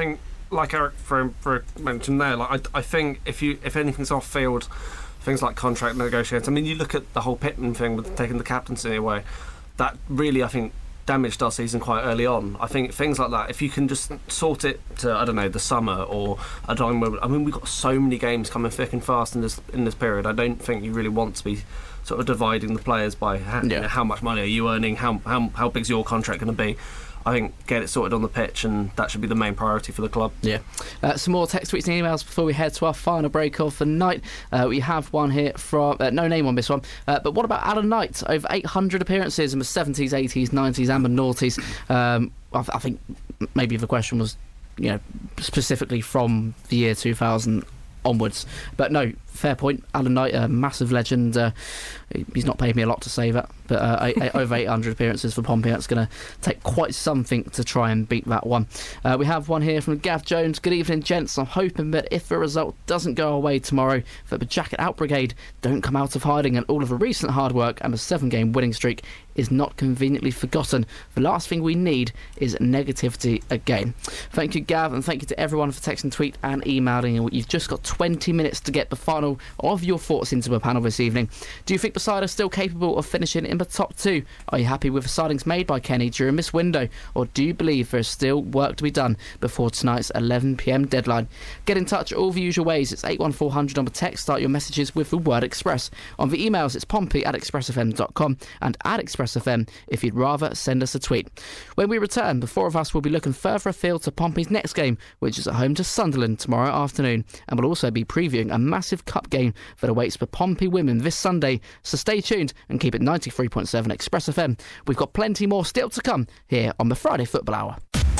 like Eric for, for mentioned there, like I, I think if you if anything's off field, things like contract negotiations. I mean, you look at the whole Pittman thing with taking the captaincy away. That really, I think, damaged our season quite early on. I think things like that, if you can just sort it to, I don't know, the summer or a time where, I mean, we've got so many games coming thick and fast in this in this period. I don't think you really want to be sort of dividing the players by how, yeah. you know, how much money are you earning, how how how big's your contract going to be. I think get it sorted on the pitch, and that should be the main priority for the club. Yeah. Uh, some more text, tweets and emails before we head to our final break of the night. Uh, we have one here from, uh, no name on this one, uh, but what about Alan Knight? Over eight hundred appearances in the seventies, eighties, nineties and the noughties. Um, I, th- I think maybe the question was, you know, specifically from the year two thousand onwards. But no, fair point. Alan Knight, a massive legend. Uh, he's not paid me a lot to say that, but uh, eight, eight, over eight hundred appearances for Pompey. That's going to take quite something to try and beat that one. Uh, we have one here from Gav Jones. Good evening, gents. I'm hoping that if the result doesn't go away tomorrow, that the Jacket Out Brigade don't come out of hiding, and all of the recent hard work and the seven-game winning streak is not conveniently forgotten. The last thing we need is negativity again. Thank you, Gav, and thank you to everyone for texting, tweet and emailing. You've just got twenty minutes to get the final of your thoughts into the panel this evening. Do you think the side are still capable of finishing in the top two? Are you happy with the signings made by Kenny during this window, or do you believe there's still work to be done before tonight's eleven p m deadline? Get in touch all the usual ways. It's eight one four hundred on the text. Start your messages with the word Express. On the emails, it's pompey at express f m dot com and at Express F M if you'd rather send us a tweet. When we return, the four of us will be looking further afield to Pompey's next game, which is at home to Sunderland tomorrow afternoon, and we'll also be previewing a massive cup game that awaits the Pompey women this Sunday. So stay tuned and keep it ninety-three point seven Express F M. We've got plenty more still to come here on the Friday Football Hour.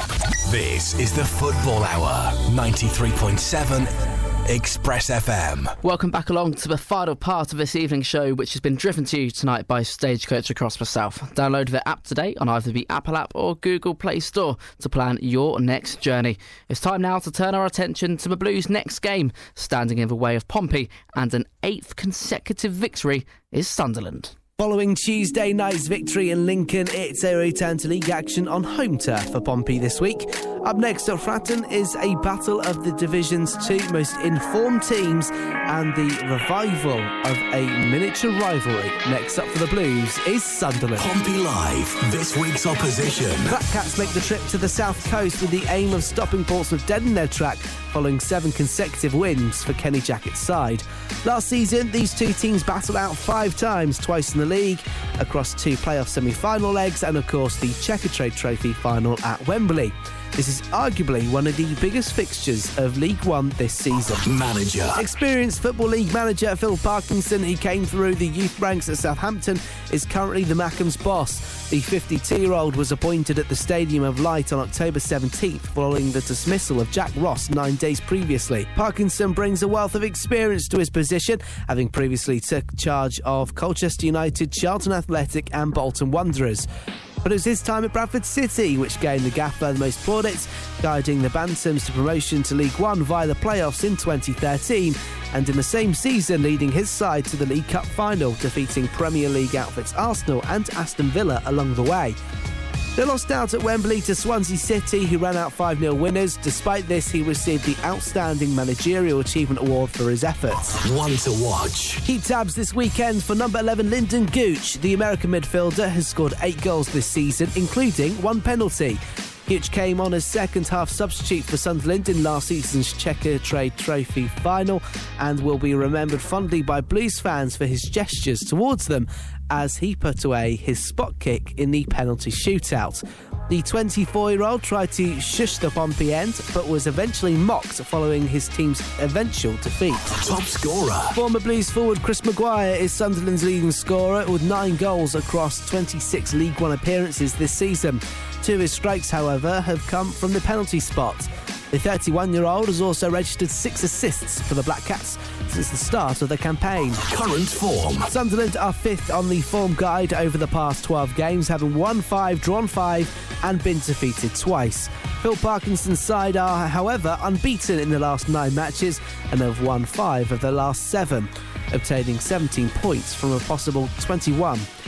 This is the Football Hour, ninety-three point seven Express F M. Welcome back along to the final part of this evening's show, which has been driven to you tonight by Stagecoach across the South. Download their app today on either the Apple app or Google Play Store to plan your next journey. It's time now to turn our attention to the Blues' next game. Standing in the way of Pompey and an eighth consecutive victory is Sunderland. Following Tuesday night's victory in Lincoln, it's a return to league action on home turf for Pompey this week. Up next at Fratton is a battle of the division's two most informed teams and the revival of a miniature rivalry. Next up for the Blues is Sunderland. Pompey Live, this week's opposition. Black Cats make the trip to the south coast with the aim of stopping Portsmouth dead in their track following seven consecutive wins for Kenny Jackett's side. Last season, these two teams battled out five times, twice in the league, across two playoff semi-final legs and, of course, the Checkatrade Trophy final at Wembley. This is arguably one of the biggest fixtures of League One this season. Manager. Experienced Football League manager Phil Parkinson, who came through the youth ranks at Southampton, is currently the Mackems' boss. The fifty-two-year-old was appointed at the Stadium of Light on October seventeenth following the dismissal of Jack Ross nine days previously. Parkinson brings a wealth of experience to his position, having previously took charge of Colchester United, Charlton Athletic and Bolton Wanderers. But it was his time at Bradford City which gained the gaffer the most plaudits, guiding the Bantams to promotion to League One via the playoffs in twenty thirteen, and in the same season leading his side to the League Cup final, defeating Premier League outfits Arsenal and Aston Villa along the way. They lost out at Wembley to Swansea City, who ran out five nil winners. Despite this, he received the Outstanding Managerial Achievement Award for his efforts. One to watch. Keep tabs this weekend for number eleven Lyndon Gooch. The American midfielder has scored eight goals this season, including one penalty. Gooch came on as second-half substitute for Sunderland in last season's Checkatrade Trophy final and will be remembered fondly by Blues fans for his gestures towards them as he put away his spot kick in the penalty shootout. The twenty-four-year-old tried to shush the Pompey end, but was eventually mocked following his team's eventual defeat. Top scorer. Former Blues forward Chris Maguire is Sunderland's leading scorer with nine goals across twenty-six League One appearances this season. Two of his strikes, however, have come from the penalty spot. The thirty-one-year-old has also registered six assists for the Black Cats since the start of the campaign. Current form. Sunderland are fifth on the form guide over the past twelve games, having won five, drawn five and been defeated twice. Phil Parkinson's side are, however, unbeaten in the last nine matches and have won five of the last seven, obtaining seventeen points from a possible twenty-one.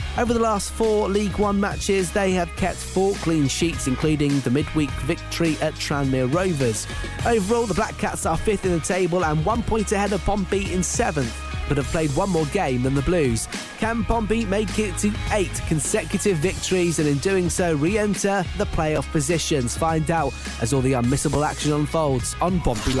Over the last four League One matches, they have kept four clean sheets, including the midweek victory at Tranmere Rovers. Overall, the Black Cats are fifth in the table and one point ahead of Pompey in seventh, but have played one more game than the Blues. Can Pompey make it to eight consecutive victories and in doing so re-enter the playoff positions? Find out as all the unmissable action unfolds on Pompey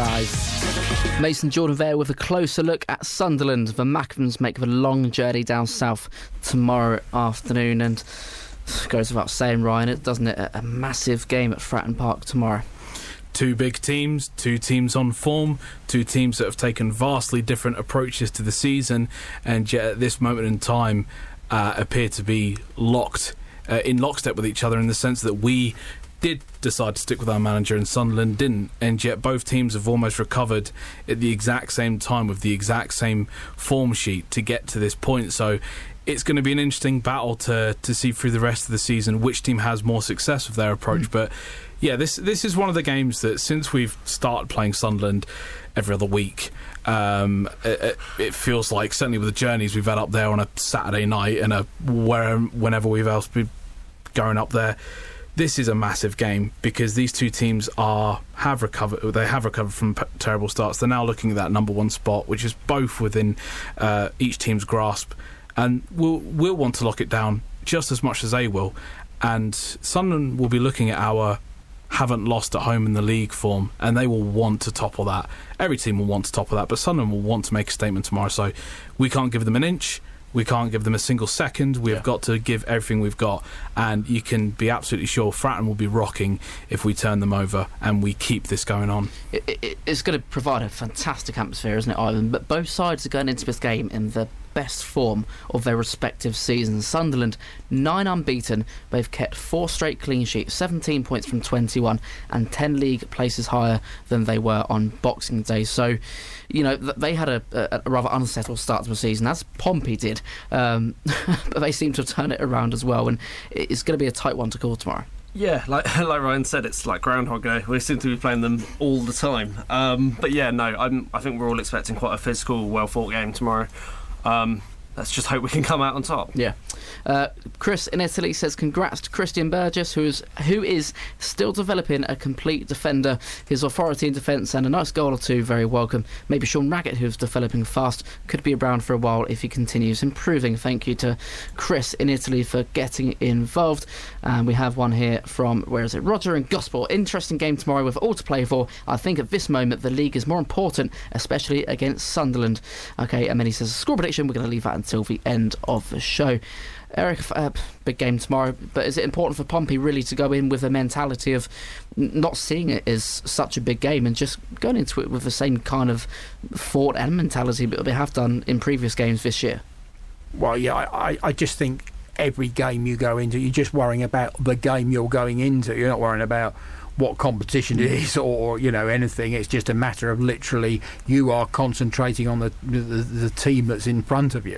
Live. Mason Jordan there with a closer look at Sunderland. The Mackems make the long journey down south tomorrow afternoon, and it goes without saying, Ryan, it doesn't it? A massive game at Fratton Park tomorrow. Two big teams, two teams on form, two teams that have taken vastly different approaches to the season, and yet at this moment in time uh, appear to be locked uh, in lockstep with each other, in the sense that we did decide to stick with our manager and Sunderland didn't, and yet both teams have almost recovered at the exact same time with the exact same form sheet to get to this point. So it's going to be an interesting battle to to see through the rest of the season which team has more success with their approach. Mm. But yeah, this this is one of the games that since we've started playing Sunderland every other week, um, it, it feels like, certainly with the journeys we've had up there on a Saturday night and a where whenever we've else been going up there, this is a massive game because these two teams are have recovered. They have recovered from p- terrible starts. They're now looking at that number one spot, which is both within uh, each team's grasp, and we'll we'll want to lock it down just as much as they will. And Sunderland will be looking at our haven't lost at home in the league form, and they will want to topple that. Every team will want to topple that, but Sunderland will want to make a statement tomorrow. So we can't give them an inch. We can't give them a single second. We've yeah. got to give everything we've got, and you can be absolutely sure Fratton will be rocking if we turn them over and we keep this going on. It, it, it's going to provide a fantastic atmosphere, isn't it, Ivan? But both sides are going into this game in the best form of their respective seasons. Sunderland, nine unbeaten. They've kept four straight clean sheets, seventeen points from twenty-one, and ten league places higher than they were on Boxing Day. So, you know, they had a, a, a rather unsettled start to the season, as Pompey did, um, but they seem to have turned it around as well, and it's going to be a tight one to call tomorrow. Yeah, like like Ryan said, it's like Groundhog Day. We seem to be playing them all the time. Um, but yeah, no, I'm, I think we're all expecting quite a physical, well-fought game tomorrow. Um, let's just hope we can come out on top. Yeah. Uh, Chris in Italy says congrats to Christian Burgess, who is who is still developing a complete defender. His authority in defence and a nice goal or two, very welcome. Maybe Sean Raggett, who's developing fast, could be around for a while if he continues improving. Thank you to Chris in Italy for getting involved. And we have one here from, where is it, Roger in Gosport. Interesting game tomorrow with all to play for. I think at this moment the league is more important, especially against Sunderland. Okay, and then he says score prediction, we're going to leave that until the end of the show. Eric, uh, big game tomorrow, but is it important for Pompey really to go in with a mentality of n- not seeing it as such a big game and just going into it with the same kind of thought and mentality that they have done in previous games this year? Well, yeah, I, I just think every game you go into, you're just worrying about the game you're going into. You're not worrying about what competition it is or, you know, anything. It's just a matter of literally you are concentrating on the the, the team that's in front of you.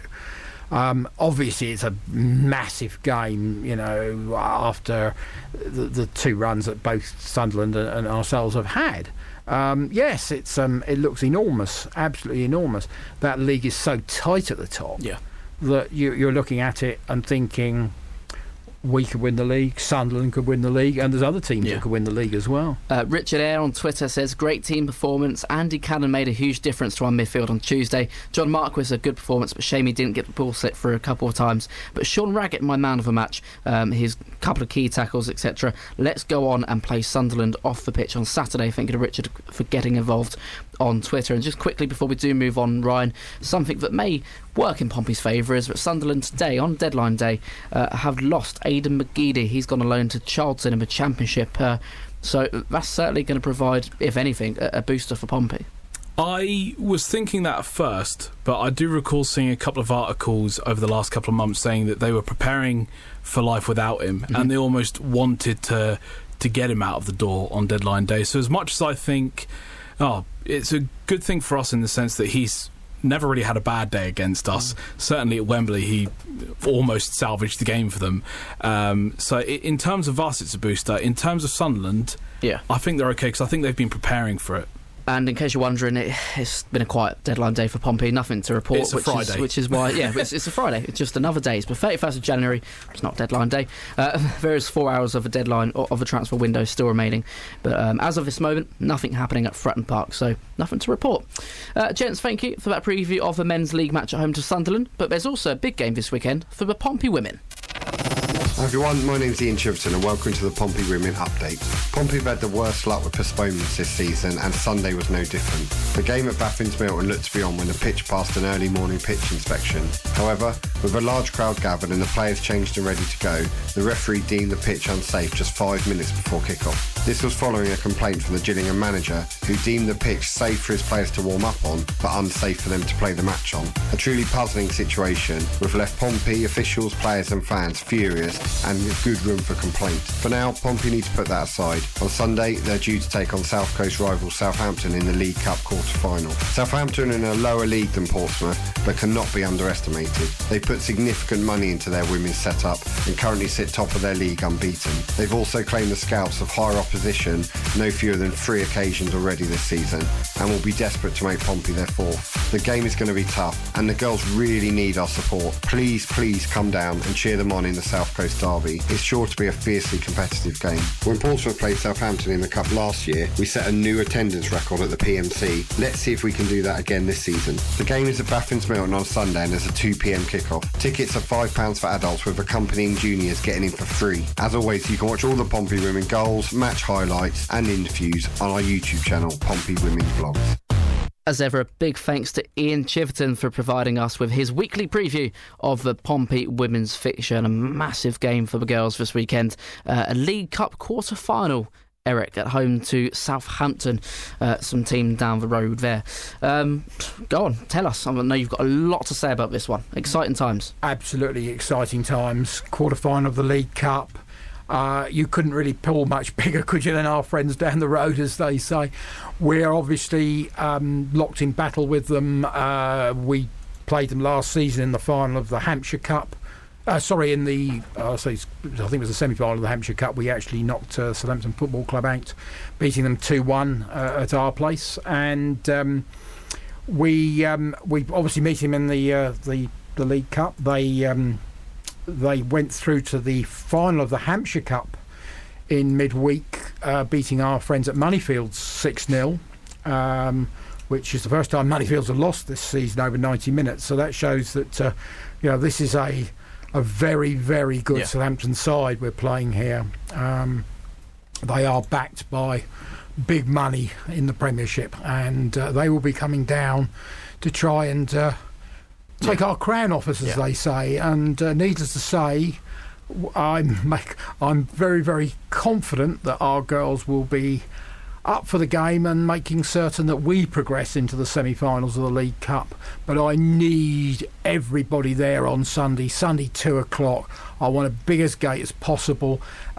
Um, obviously, it's a massive game, you know, after the, the two runs that both Sunderland and, and ourselves have had. Um, yes, it's um, it looks enormous, absolutely enormous. That league is so tight at the top yeah. that you, you're looking at it and thinking, we could win the league, Sunderland could win the league, and there's other teams yeah. that could win the league as well. Uh, Richard Eyre on Twitter says, great team performance. Andy Cannon made a huge difference to our midfield on Tuesday. John Marquis, a good performance, but shame he didn't get the ball set for a couple of times. But Sean Raggett, my man of the match, um, his couple of key tackles, et cetera. Let's go on and play Sunderland off the pitch on Saturday. Thank you to Richard for getting involved on Twitter. And just quickly before we do move on, Ryan, something that may work in Pompey's favour is that Sunderland today, on deadline day, uh, have lost Aidan McGeady. He's gone alone to Charlton in the Championship. Uh, so that's certainly going to provide, if anything, a, a booster for Pompey. I was thinking that at first, but I do recall seeing a couple of articles over the last couple of months saying that they were preparing for life without him, mm-hmm. and they almost wanted to to get him out of the door on deadline day. So as much as I think, oh, it's a good thing for us in the sense that he's never really had a bad day against us. Mm. Certainly at Wembley, he almost salvaged the game for them. Um, so in terms of us, it's a booster. In terms of Sunderland, yeah. I think they're okay because I think they've been preparing for it. And in case you're wondering, it, it's been a quiet deadline day for Pompey. Nothing to report. It's a which Friday. Is, which is why, yeah, it's, it's a Friday. It's just another day. It's the thirty-first of January. It's not deadline day. Uh, there is four hours of a deadline, of a transfer window still remaining. But um, as of this moment, nothing happening at Fratton Park, so nothing to report. Uh, gents, thank you for that preview of the men's league match at home to Sunderland. But there's also a big game this weekend for the Pompey women. Hi everyone, my name's Ian Chiverton and welcome to the Pompey Women Update. Pompey have had the worst luck with postponements this season and Sunday was no different. The game at Baffin's Milton looked to be on when the pitch passed an early morning pitch inspection. However, with a large crowd gathered and the players changed and ready to go, the referee deemed the pitch unsafe just five minutes before kick-off. This was following a complaint from the Gillingham manager who deemed the pitch safe for his players to warm up on but unsafe for them to play the match on. A truly puzzling situation which left Pompey officials, players and fans furious and good room for complaint. For now, Pompey need to put that aside. On Sunday, they're due to take on South Coast rival Southampton in the League Cup quarter-final. Southampton are in a lower league than Portsmouth, but cannot be underestimated. They put significant money into their women's setup and currently sit top of their league unbeaten. They've also claimed the scalps of higher opposition no fewer than three occasions already this season and will be desperate to make Pompey their fourth. The game is going to be tough and the girls really need our support. Please, please come down and cheer them on in the South Coast derby. It's sure to be a fiercely competitive game. When Portsmouth played Southampton in the Cup last year, we set a new attendance record at the P M C. Let's see if we can do that again this season. The game is at Baffin's Milton on Sunday and there's a two p m kickoff. Tickets are five pounds for adults with accompanying juniors getting in for free. As always, you can watch all the Pompey Women goals, match highlights and interviews on our YouTube channel, Pompey Women's Vlogs. As ever, a big thanks to Ian Chiverton for providing us with his weekly preview of the Pompey women's fixture and a massive game for the girls this weekend. Uh, a League Cup quarter-final, Eric, at home to Southampton, uh, some team down the road there. Um, go on, tell us. I know you've got a lot to say about this one. Exciting times. Absolutely exciting times. Quarter-final of the League Cup. Uh, you couldn't really pull much bigger, could you, than our friends down the road, as they say. We're obviously um, locked in battle with them. Uh, we played them last season in the final of the Hampshire Cup. Uh, sorry, in the, uh, so I think it was the semi-final of the Hampshire Cup. We actually knocked uh, Southampton Football Club out, beating them two one uh, at our place. And um, we um, we obviously meet him in the uh, the, the League Cup. They... Um, They went through to the final of the Hampshire Cup in midweek, uh, beating our friends at Moneyfields six nil, um, which is the first time Moneyfields have lost this season over ninety minutes. So that shows that uh, you know this is a a very, very good yeah. Southampton side we're playing here. Um, they are backed by big money in the Premiership, and uh, they will be coming down to try and... Uh, take yeah. our crown off us, as yeah. they say, and uh, needless to say, I'm make, I'm very, very confident that our girls will be up for the game and making certain that we progress into the semi-finals of the League Cup. But I need everybody there on Sunday, Sunday two o'clock. I want a big as gate as possible,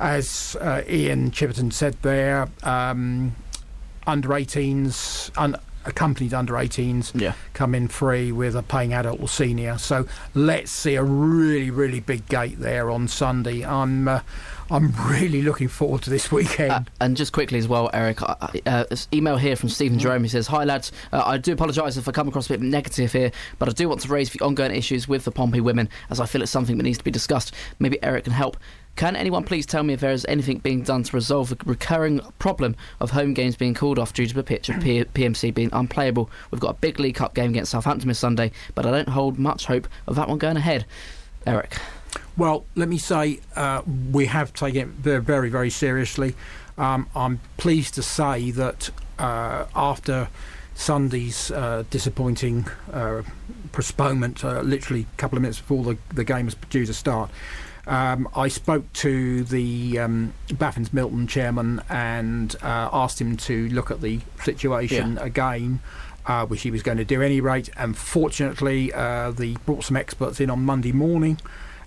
as uh, Ian Chiverton said there. Um, under eighteens. Un- accompanied under eighteens yeah. come in free with a paying adult or senior. So let's see a really, really big gate there on Sunday. I'm uh, I'm really looking forward to this weekend. Uh, and just quickly as well, Eric, uh, uh, this email here from Stephen Jerome. He says, "Hi lads, uh, I do apologise if I come across a bit negative here, but I do want to raise the ongoing issues with the Pompey women, as I feel it's something that needs to be discussed. Maybe Eric can help. Can anyone please tell me if there is anything being done to resolve the recurring problem of home games being called off due to the pitch of P- PMC being unplayable? We've got a big League Cup game against Southampton this Sunday, but I don't hold much hope of that one going ahead." Eric? Well, let me say uh, we have taken it very, very, very seriously. Um, I'm pleased to say that uh, after Sunday's uh, disappointing uh, postponement, uh, literally a couple of minutes before the, the game was due to start, Um, I spoke to the um, Baffin's Milton chairman and uh, asked him to look at the situation yeah. again, uh, which he was going to do at any rate. And fortunately, uh, they brought some experts in on Monday morning,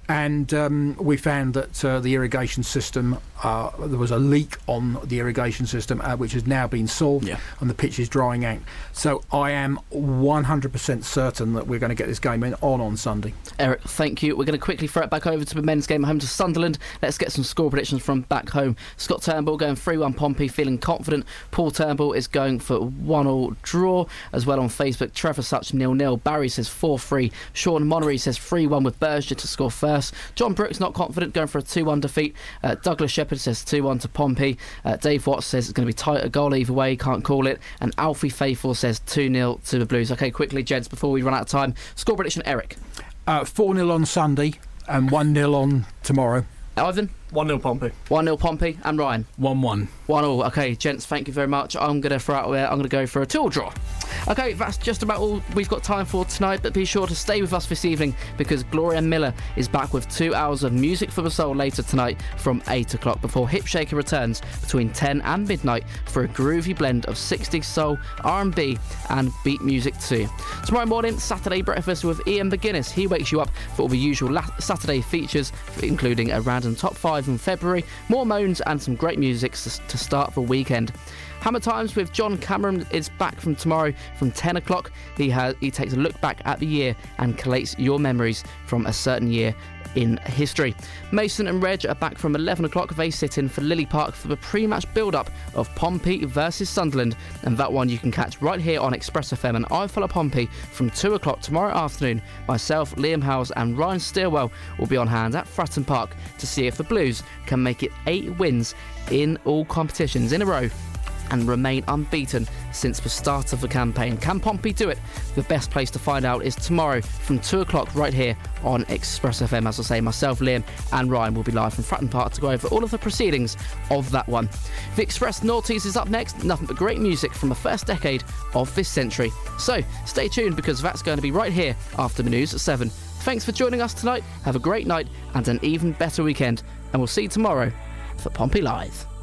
and um, we found that uh, the irrigation system, uh, there was a leak on the irrigation system, uh, which has now been solved, yeah. and the pitch is drying out. So I am one hundred percent certain that we're going to get this game in on on Sunday. Eric, thank you. We're going to quickly throw it back over to the men's game at home to Sunderland. Let's get some score predictions from back home. Scott Turnbull going three one Pompey, feeling confident. Paul Turnbull is going for one all draw. As well on Facebook, Trevor Such nil nil. Barry says four three. Sean Monnery says three one with Berger to score first. John Brooks not confident, going for a two one defeat. Uh, Douglas Shepherd says two one to Pompey. Uh, Dave Watts says it's going to be tight, a goal either way, can't call it. And Alfie Faithful says two nil to the Blues. Okay, quickly, gents, before we run out of time, score prediction, Eric. Uh, four nil on Sunday and one nil on tomorrow. Ivan? one nil Pompey. one nil Pompey. And Ryan? one one. one all. Okay, gents, thank you very much. I'm going to throw out there, I'm going to go for a two-all draw. Okay, that's just about all we've got time for tonight, but be sure to stay with us this evening because Gloria Miller is back with two hours of music for the soul later tonight from eight o'clock before Hipshaker returns between ten and midnight for a groovy blend of sixties soul, R and B and beat music too. Tomorrow morning, Saturday breakfast with Ian McGuinness. He wakes you up for all the usual la- Saturday features, including a random top five in February, more moans and some great music to start the weekend. Hammer Times with John Cameron is back from tomorrow from ten o'clock. He has he takes a look back at the year and collates your memories from a certain year in history. Mason and Reg are back from eleven o'clock. They sit in for Lily Park for the pre-match build-up of Pompey versus Sunderland, and that one you can catch right here on Express F M. And I follow Pompey from two o'clock tomorrow afternoon. Myself, Liam Howes and Ryan Stilwell will be on hand at Fratton Park to see if the Blues can make it eight wins in all competitions in a row and remain unbeaten since the start of the campaign. Can Pompey do it? The best place to find out is tomorrow from two o'clock right here on Express F M. As I say, myself, Liam and Ryan will be live from Fratton Park to go over all of the proceedings of that one. The Express Noughties is up next. Nothing but great music from the first decade of this century. So stay tuned because that's going to be right here after the news at seven. Thanks for joining us tonight. Have a great night and an even better weekend. And we'll see you tomorrow for Pompey Live.